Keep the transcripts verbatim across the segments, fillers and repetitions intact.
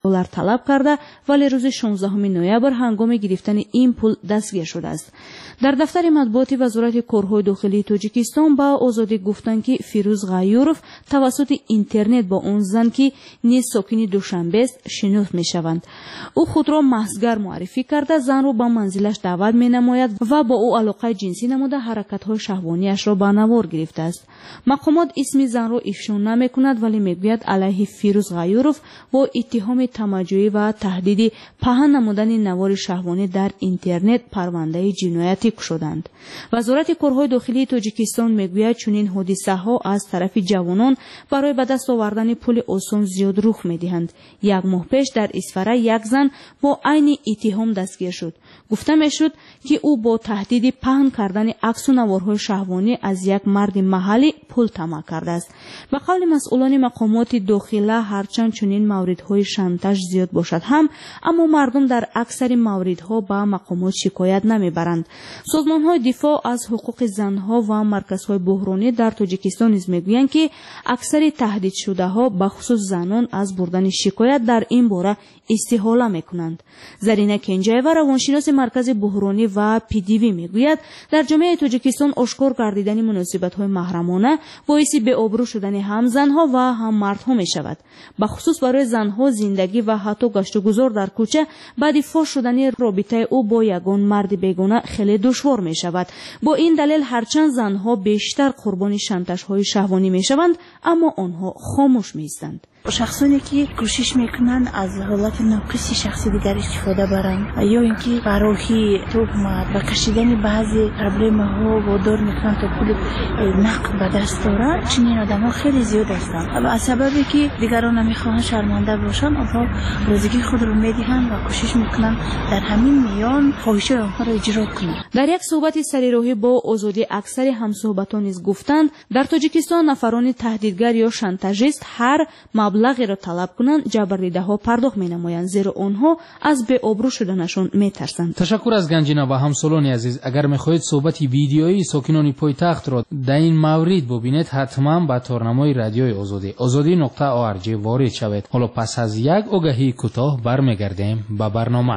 دلار طلب کرده ولی روز شانزدهم نوامبر هنگام گرفتن این پول دستگیر شده است. در دفتر مطبوعاتی وزارت کارهای داخلی تاجیکستان با آزادی گفتند که فیروز غیورов توسط اینترنت با اون زن که نیز ساکن دوشنبه است شناخته میشوند. او خود را محضگر معرفی کرده، زن را به منزلش دعوت می نماید و با او علاقه جنسی نموده حرکت های شهوانیش را به نوار گرفته است. مقامات اسم زن را افشا نمی کند ولی میگوید علیه فیروز غیورов با اتهام تمجید و تهدید پهن نمودن نوار شهوانی در اینترنت پرونده جنایتی شدند. وزارت کارهای داخلی تاجیکستان میگوید چنین حادثه ها از طرف جوانان برای به دست آوردن پول آسان زیاد رخ میدهند. یک ماه پیش در اسفره یک زن با عین اتهام دستگیر شد. گفته میشد که او با تهدید پهن کردن عکس و نوارهای شهوانی از یک مرد محلی پول طمع کرده است. به قول مسئولان مقامات داخله هرچند چنین موردهای شانتاژ زیاد باشد هم اما مردم در اکثر موردها به مقامات شکایت نمیبرند. سازمان‌های دفاع از حقوق زنها و مرکزهای بحرانی در تاجیکستان نیز میگویند که اکثر تهدید شده‌ها به خصوص زنان از بردن شکایت در این باره استحاله میکنند. زرینه کنجایوا روانشناس مرکز بحرانی و پی دی وی میگوید در جامعه تاجیکستان آشکار گردیدن مناسبت‌های محرمانه باعث بی‌آبرو شدن هم زنها و هم مردها میشود. به خصوص برای زنها زندگی و حتی گشت و گذار در کوچه بعد فاش شدن رابطه او با یگان مرد بیگانه خیلی دشوار می شود. با این دلیل هرچند زنها بیشتر قربانی شانتاژهای شهوانی می شوند اما آنها خاموش می ایستند. شخصانی که کوشش میکنن از حالت ناقص شخصی دیگر استفاده برن یا اینکه برای تهمت و کشیدن بعضی پروبلم ها وادار میکنن تا پول نقد به دست آورن، چنین آدم ها خیلی زیاد هستند. از سببی که دیگران نمیخواهند شرمنده باشن آنها روزگی خود رو میدهند و کوشش میکنن در همین میان خواهش آنها را اجرا کنند. در یک صحبت سریراهی با آزادی اکثر همصحبتان نیز گفتند در تاجیکستان نفران تهدیدگر یا شانتاژیست هر مبلغی را طلب کنند جبردیده ها پرداخت می نمایند زیرا آنها از بی آبرو شدنشان می ترسند. تشکر از گنجینا و همسالان عزیز. اگر می خواهید صحبت ویدیویی ساکنان پایتخت را در این مورد ببینید حتما به تارنمای رادیوی آزادی آزادی نقطه او ار جی وارد شوید. حالا پس از یک آگهی کوتاه برمیگردیم به برنامه.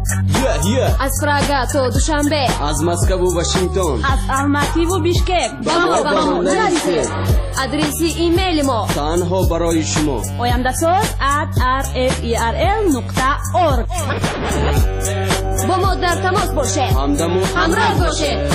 از پراگا تا دوشنبه، از مسکو و واشنگتن، از الماتی و بیشکک با ما با ما نرسید. آدرس ایمیل ما تنها برای شما oyamdasoz at r f e r l نقطه org. با ما در تماس باشه، همدم و همراه باشه.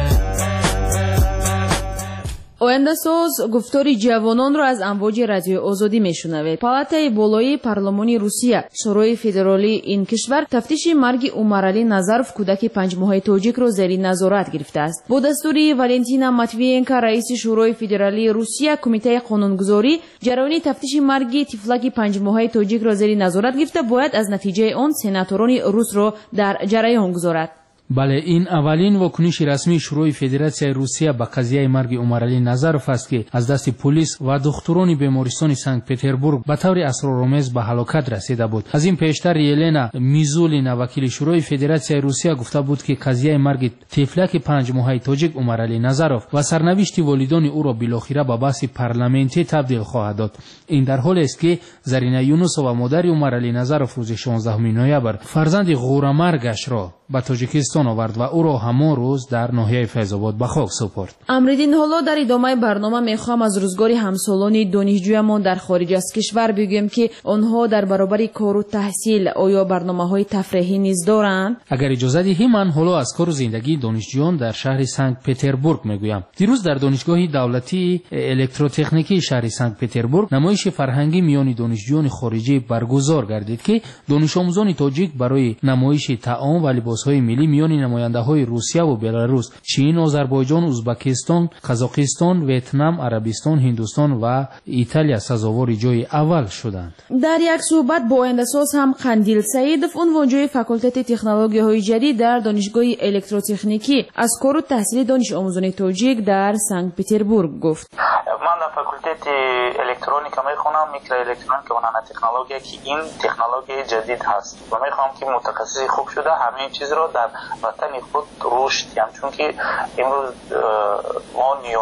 آینده ساز گفتار جوانان را از امواج رادیو آزادی میشنوید. پالاتای بالایی پارلمانی روسیه شورای فدرالی این کشور تفتیش مرگ عمرعلی نظروف کودک پنج ماهه تاجیک را زیر نظارت گرفته است. با دستور والنتینا ماتویینکا رئیس شورای فدرالی روسیه کمیته قانونگذاری جریان تفتیش مرگ طفلک پنج ماهه تاجیک را زیر نظارت گرفته باید از نتیجه آن سناتوران روس را در جریان گذارد. بله، این اولین واکنش رسمی شورای فدراسیای روسیه به قضیه مرگ عمرعلی نظروف است که از دست پلیس و دکتران بیمارستان سنت پتربورگ به طور اسرارآمیز به هلاکت رسیده بود. از این پیشتر یلنا میزولینا وکیل شورای فدراسیای روسیه گفته بود که قضیه مرگ طفلک پنج ماهه تاجیک عمرعلی نظروف و سرنوشت والدان او را بالاخره به بحث پارلمانتی تبدیل خواهد داد. این در حالی است که زرینا یونوسووا مادر عمرعلی نظروف روز شانزدهم نوامبر فرزند غورمرگش را به تاجیکستان آورد و او را همان روز در ناحیه فیض‌آباد به خاک سپرد. امریدین حالا در ادامه برنامه میخوام از روزگار همسالان دانشجویمان در خارج از کشور بگویم که آنها در برابر کار و تحصیل آیا برنامه‌های تفریحی نیز دارند؟ اگر اجازه دهید من حالا از کار و زندگی دانشجویان در شهر سنت پتربورگ میگویم. دیروز در دانشگاه دولتی الکتروتکنیکی شهر سنت پتربورگ نمایش فرهنگی میان دانشجویان خارجی برگزار گردید که دانش آموزان تاجیک برای نمایش طعام و لباس‌های ملی میان نماینده‌های روسیه و بلاروس، چین، آذربایجان، ازبکستان، قزاقستان، ویتنام، عربستان، هندوستان و ایتالیا سزاوار جای اول شدند. در یک صحبت با آینده‌ساز هم قندیل سعیدов عنوانجوی فاکولته تکنولوژی‌های جدید در دانشگاه الکتروتکنیکی از کار و تحصیل دانش آموزان تاجیک در سنت پتربورگ گفت. من در فاکولته الکترونیکا میخونم، میکرو الکترونیک و نانو تکنولوژی که این تکنولوژی جدید هست و میخوام که متخصص خوب شده همه چیز رو در وطن خود رشد دیم، چون که امروز ما نیاز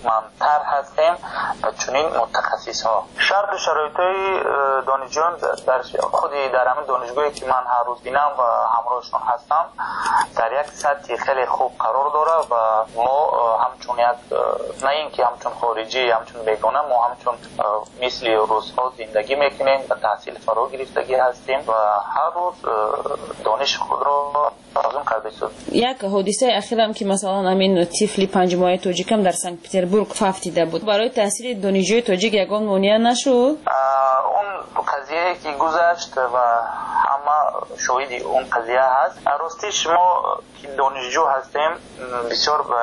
قدرتمندتر هستیم و چنین متخصص ها. شرط و شرایط دانشجویان در خود در همین دانشگاهی که من هر روز بینم و همراهشون هستم در یک سطح خیلی خوب قرار داره و ما همچون یک نه اینکه همچون خارجی همچون بیگانه، ما همچون مثل روزها زندگی میکنیم و تحصیل فرا گرفتگی هستیم و هر روز دانش خود را آزمون کرده شد. یک حادثه اخیرم که مثلا همین طفل پنج ماهه تاجیک هم در سنت پتربورگ فافتیده بود، برای تحصیل دانشجوی تاجیک یگان مانع نشد؟ اون قضیه که گذشت و همه شاهد اون قضیه هست. راستش ما که دانشجو هستیم بسیار به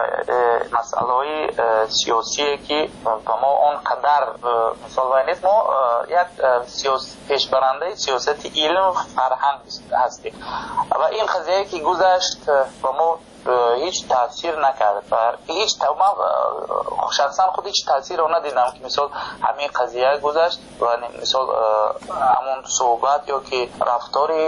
مسئله سیاسی که با ما اون قدر مثال وای نیست. ما یک سیاست پیشبرنده سیاست علم فرهنگ هستیم و این قضیه که گذشت با ما هیچ تاثیر نکرد و هیچ تمام شخصا خود هیچ تاثیر رو ندیدم که مثال همین قضیه گذشت و مثال همون صحبت یا که رفتاری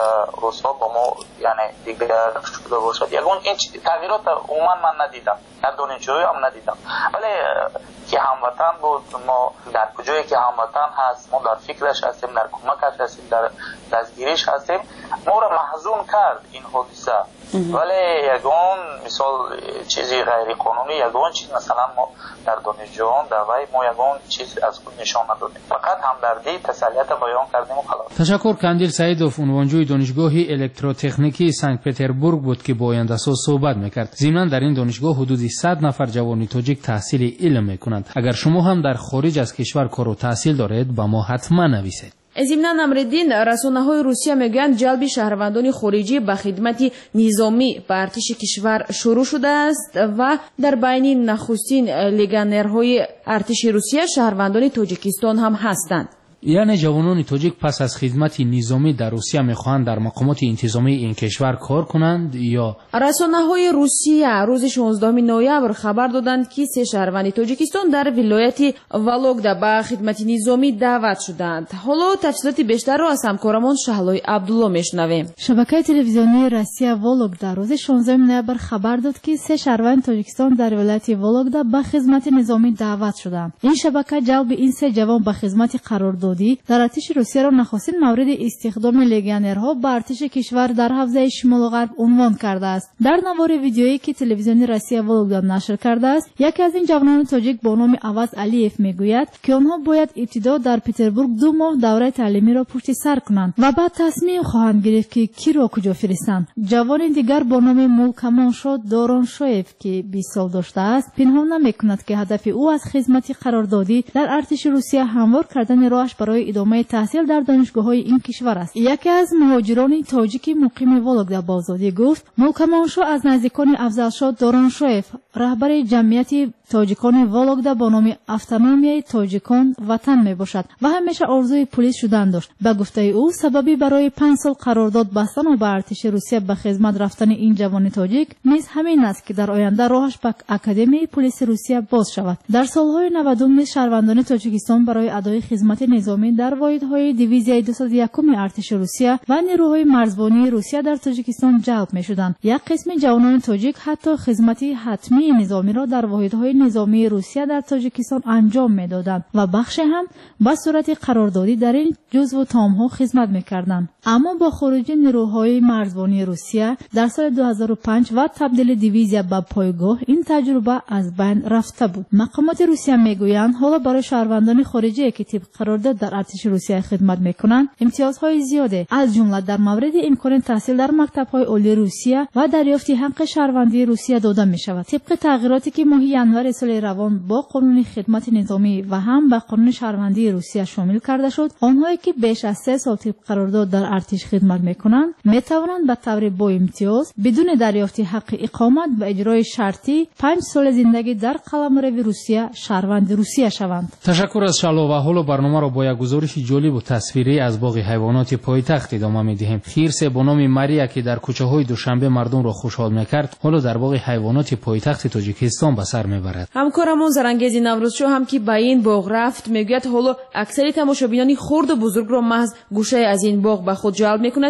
روسا با ما یعنی دیگر شده باشد یکون این تغییرات عموما من ندیدم، در دانشجویی هم ندیدم. ولی که هموطن بود، ما در کجایی که هموطن هست ما در فکرش هستیم، در کمکش هستیم، در دستگیریش هستیم، ما را محزون کرد این حادثه. ولی یگان مثال چیزی غیر قانونی یگان چیز مثلا ما در دانشجویان در وی ما یگان چیز از خود نشان ندادیم، فقط همدردی تسلیت بیان کردیم و خلاص. تشکر. کاندیل سعیدوف عنوانجوی دانشگاه الکتروتکنیکی سنت پتربورگ بود که با آینده‌ساز صحبت میکرد. ضمن در این دانشگاه حدود صد نفر جوان تاجیک تحصیل علم میکنند. اگر شما هم در خارج از کشور کار و تحصیل دارید با ما حتما نویسید. ضمن نمردین رسانه‌های روسیه میگویند جلب شهروندان خارجی به خدمت نظامی به ارتش کشور شروع شده است و در بین نخستین لگنرهای ارتش روسیه شهروندان تاجیکستان هم هستند. یعنی جوانان تاجیک پس از خدمت نظامی در روسیه میخواهند در مقامات انتظامی این کشور کار کنند یا؟ رسانه‌های روسیه روز شانزدهم نوامبر خبر دادند که سه شهروند تاجیکستان در ولایت ولوگدا به خدمت نظامی دعوت شدند. حالا تفصیلات بیشتر را از همکارمان شهلای عبدالله میشنویم. شبکه تلویزیونی روسیه ولوگدا روز شانزدهم نوامبر خبر داد که سه شهروند تاجیکستان در ولایت ولوگدا به خدمت نظامی دعوت شدند. این شبکه جلب این سه جوان به خدمت قرار داد در ارتش روسیه را نخستین مورد استخدام لگنرها به ارتش کشور در حوزه شمال و غرب عنوان کرده است. در نوار ویدیویی که تلویزیون روسیه ولوگدا نشر کرده است، یکی از این جوانان تاجیک با نام عوض علیف میگوید که آنها باید ابتدا در پتربورگ دو ماه دوره تعلیمی را پشت سر کنند و بعد تصمیم خواهند گرفت که کی را کجا فرستند. جوان دیگر با نام مولکامانشو دورونشویف که بیست سال داشته است پنهان نمیکند که هدف او از خدمت قراردادی در ارتش روسیه هموار کردن راهش برای ادامه تحصیل در دانشگاه‌های این کشور است. یکی از مهاجران تاجیک مقیم ولوگدا با آزادی گفت مولکامانشو از نزدیکان افضلشاه دورونشویف رهبر جمعیت تاجیکان ولوگدا با نام автономیای تاجیکان وطن میباشد و همیشه آرزوی پلیس شدن داشت. به گفته او سببی برای پنج سال قرارداد بستن و به ارتش روسیه به خدمت رفتن این جوان تاجیک نیز همین است که در آینده راهش به اکادمی پلیس روسیه باز شود. در سالهای نود نیز شهروندان تاجیکستان برای ادای خدمت نظامی در واحدهای دیویزیای دویست و یک ارتش روسیه و نیروهای مرزبانی روسیه در تاجیکستان جلب می‌شدند. یک قسم جوانان تاجیک حتی خدمت حتمی نظامی را در واحدهای نظامی روسیه در تاجیکستان انجام می‌دادند و بخش هم به صورت قراردادی در این جزو تام‌ها خدمت می‌کردند. اما با خروج نیروهای مرزبانی روسیه در سال دو هزار و پنج و تبدیل دیویزیا به پایگاه این تجربه از بین رفته بود. مقامات روسیه میگویند حالا برای شهروندان خارجی که طبق قرارداد در ارتش روسیه خدمت میکنند امتیازهای زیاده از جمله در مورد امکان تحصیل در مکتب‌های عالی روسیه و دریافت حق شهروندی روسیه داده میشود. طبق تغییراتی که ماه ینور سال روان با قانون خدمت نظامی و هم به قانون شهروندی روسیه شامل کرده شد، آنهایی که بیش از سه سال طبق قرارداد در ارتش خدمت میکنند میتوانند به طور با امتیاز بدون دریافت حق اقامت و اجرای شرطی پنج سال زندگی در قلمرو روسیه شهروند روسیه شوند. تشکر از شالو و حالا برنامه را با یک گزارش جالب و تصویری از باغ حیوانات پایتخت ادامه می‌دهیم. خیرسه با نام ماریا که در کوچه‌های دوشنبه مردم را خوشحال می‌کرد، حالا در باغ حیوانات پایتخت تاجیکستان به سر می‌برد. همکارمون زرنگیز نوروزشو هم که با این باغ رفت میگوید حالا اکثر تماشابینان خرد و بزرگ را محض گوشه از این باغ به خود جلب می‌کند که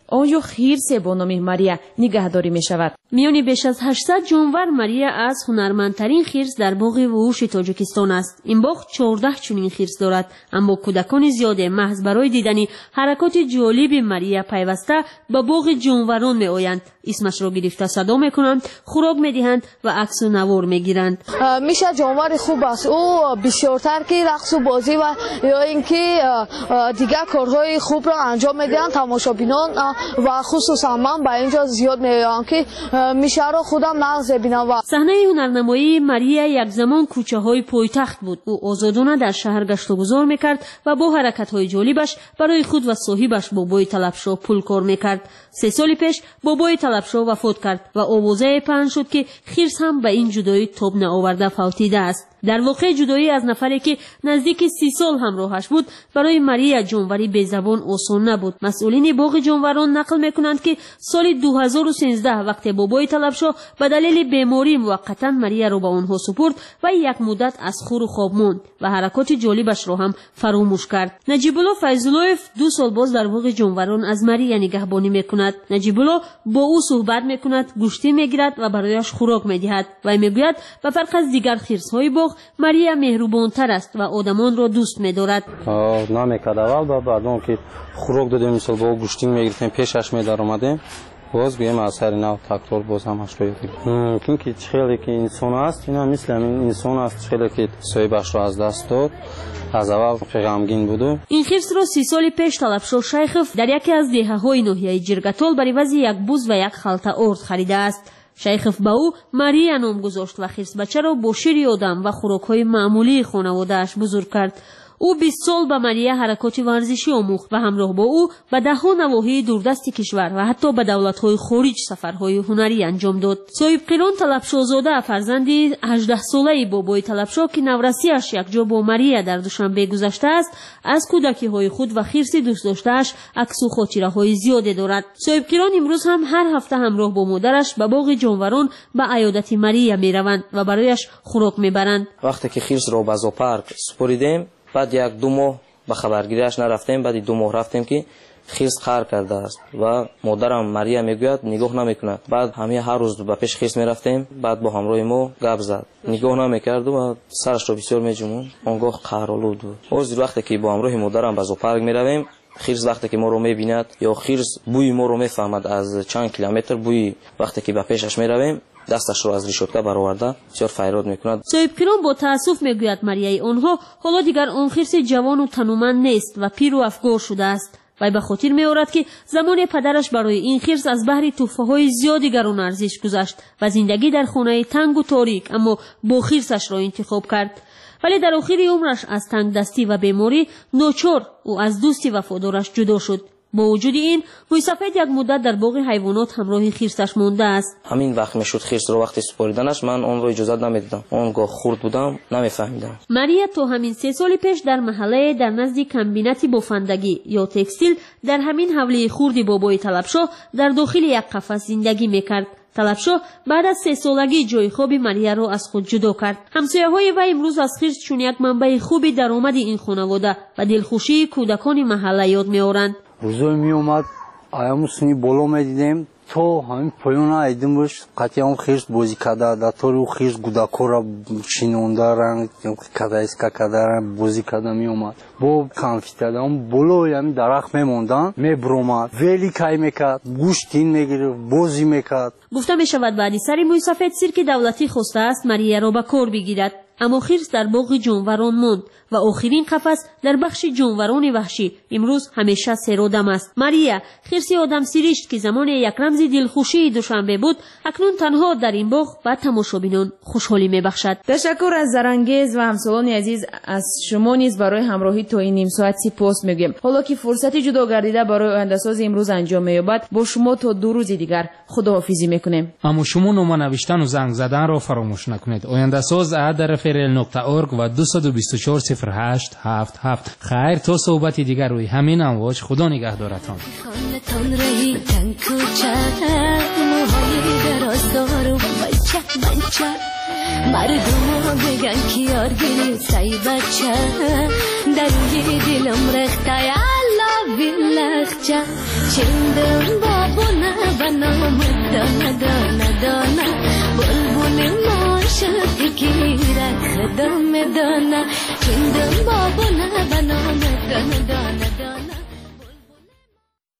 آیا خرس با نام ماریا نگهداری می شود؟ میان بیش از هشتصد جانور ماریا از هنرمندترین خرس در باغ وحوش تاجیکستان است. این باغ چهارده چنین خرس دارد، اما کودکان زیاد محض برای دیدن حرکات جالب ماریا پیوسته به باغ جانوران می آیند. اسمش را گرفته صدا می کنند، خوراک می دهند و عکس و نوار می گیرند. میشه جانور خوب است. او بسیارتر که رقص و بازی و یا اینکه دیگر کارهای خوب را انجام میدهند، تماشابینان و خصوصا من به اینجا زیاد میآیم که میشه را خودم نقض ببینم. صحنه هنرنمایی ماریا یک زمان کوچه های پایتخت بود. او آزادانه در شهر گشت و گذار میکرد و با حرکت های جالبش برای خود و صاحبش بابای طلبشاه پول کار میکرد. سه سال پیش بابای طلبشاه وفات کرد و آوازه پهن شد که خرس هم به این جدایی تاب نآورده فوتیده است. در واقع جدایی از نفری که نزدیک سی سال همراهش بود برای ماریا جانوری بی‌زبان آسان نبود. مسئولین باغ جانوران نقل میکنند که سال دو هزار و سیزده وقتی بابای طلبشاه به دلیل بیماری موقتا ماریا را به آنها سپرد و یک مدت از خور و خواب ماند و حرکات جالبش را هم فراموش کرد. نجیب الله فیض‌الله‌یف دو سال باز در باغ جانوران از ماریا نگهبانی میکند. نجیب الله با او صحبت میکند، گوشتی میگیرد و برایش خوراک میدهد و میگوید به فرق از دیگر خرس‌های باغ ماریا مهربان‌تر است و آدمان را دوست می‌دارد. نمی‌کرد اول و بعد اون که خوراک دادیم مثلا با گوشتی می‌گرفتیم پیشش می‌دار اومدیم باز بیام از سر نو تکرار باز هم اش رو یادیم. که خیلی که انسان است اینا مثل این انسان است، خیلی که صاحبش را از دست داد. از اول غمگین بود. این خرس را سی سال پیش طلبشاه شیخف در یکی از دهه‌های ناحیه جرگتال برای عوض یک بوز و یک خلطه ارد خریده است. شیخف به او ماریا نام گذاشت و خرس بچه را با شیر آدم و خوراک‌های معمولی خانواده‌اش بزرگ کرد. او بیست سال به ماریا حرکات ورزشی آموخت و همراه با او به ده‌ها نواحی دوردست کشور و حتی به دولت‌های خارج سفرهای هنری انجام داد. صاحب قران طلبشاهزاده فرزند هجده ساله بابای طلبشاه که نورسی‌اش یک جا با ماریا در دوشنبه گذشته است، از کودکی‌های خود و خرس دوست داشته‌اش عکس و خاطره‌های زیادی دارد. صاحب قران امروز هم هر هفته همراه با مادرش به باغ جانوران به عیادت ماریا می‌روند و برایش خوراک می‌برند. وقتی که خرس را به زوپارک سپردیم بعد یک دو ماه به خبرگیریش نرفتیم، بعد دو ماه رفتیم که خرس قهر کرده است و مادرم ماریا میگوید نگاه نمیکند. بعد همه هر روز به پیش خرس میرفتیم، بعد با همراه ما گپ زد، نگاه نمیکرد و سرش رو بسیار میجمون. آنگاه قهرآلود بود. باز وقتی که با همراه مادرم به زوپارک میرویم، خرس وقتی که ما رو میبیند یا خرس بوی ما رو میفهمد از چند کیلومتر بوی، وقتی که به پیشش میرویم دستش رو از ریشوتکه برآورده بسیار فریاد میکند. صاحب قران با تاسف میگوید ماریای آنها حالا دیگر آن خرس جوان و تنومند نیست و پیر و افگار شده است. و به خاطر می‌آورد که زمان پدرش برای این خرس از بحر تحفه‌های زیادی گران ارزش گذاشت و زندگی در خانه تنگ و تاریک اما با خرسش را انتخاب کرد. ولی در آخر عمرش از تنگ دستی و بیماری ناچار او از دوستی وفادارش جدا شد. با وجود این موسیفید یک مدت در باغ حیوانات همراه خرسش مانده است. همین وقت میشد خرس رو وقتی سپاریدنش من اون رو اجازه نمیدادم، اونگاه خرد بودم نمیفهمیدم. ماریا تا همین سه سال پیش در محله در نزد کمبینات بافندگی یا تکستیل در همین حوله خردی بابای طلبشاه در داخل یک قفس زندگی میکرد. طلبشاه بعد از سه سالگی جای خواب ماریا را از خود جدا کرد. همسایه‌های وی امروز از خرس چون یک منبع خوبی درآمد این خانواده و دلخوشی کودکان محله یاد می‌آورند. روزای می اومد ایامو سنی بالا میدیدیم تو همین پایان ایدیم باش قطعا اون خرس بازی کرده در طور اون خرس گودکا را چینونده رنگ کده اسکا کده رنگ بازی کرده می اومد با کامپیوتر اون بالا همین درخت میموندن میبرومد ولی کای میکرد گوشتین میگیره بازی میکرد. گفته میشود بعد سری موسیفید سیرک دولتی خواسته است ماریا را به کار بگیرد، اما خرس در باغ جانوران ماند و آخرین قفس در بخش جانوران وحشی امروز همیشه سرودم است. ماریا خرسی آدم سیریشت که زمان یک رمز دلخوشی دوشنبه بود اکنون تنها در این باغ و تماشابینان خوشحالی میبخشد. تشکر از زرانگیز و همسالان عزیز از شما نیز برای همراهی تا این نیم ساعت سپاس میگیم. حالا که فرصتی جدا گردیده برای آینده‌ساز امروز انجام می‌یابد با شما تا دو روز دیگر خداحافظی میکنیم. اما شما نامه نوشتن و زنگ زدن را فراموش نکنید. آینده‌ساز ات رفرل نقطه اورگ و دو دو چهار صفر هشت هفت هفت. خیر تا صحبت دیگر روی همین امواج. خدا نگهدارتان. مردم بگن کیار گلی سای بچه در روی دلم رخته الله विलक्षण चिंदम बाबुना बनम दना दना दना बुलबुल मोशत की रख दम दना चिंदम बाबुना बनम दना दना दना